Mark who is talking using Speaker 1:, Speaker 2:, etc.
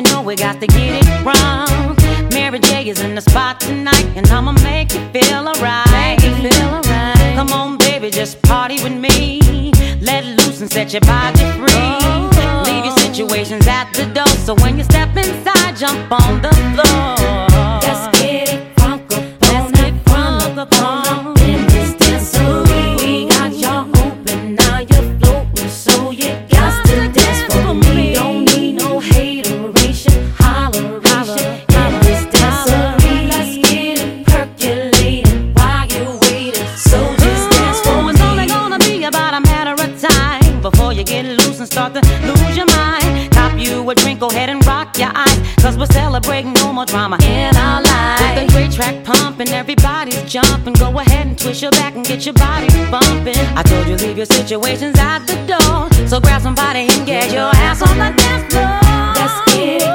Speaker 1: know we got to get it wrong. Mary J is in the spot tonight, and I'ma make you feel alright. Come on, baby, just party with me. Let loose and set your body free. Leave your situations at the door, so when you step inside, jump on the floor.
Speaker 2: Let's get it crunk up in this dancery. We got y'all open, now you're floating, so you got to dance for me. Don't need no hateration, holleration in this dancery. Let's get it percolating while you're waiting, so just dance for me.
Speaker 1: It's only gonna be about a matter of time before you get loose and start to lose your mind. Cop you a drink, go ahead and rock your eyes, cause we're celebrating no more drama in our lives. With a great track pumping, everybody's jumping. Go ahead and twist your back and get your body bumping. I told you leave your situations at the door, so grab somebody and get your ass on the dance floor.
Speaker 2: Let's get it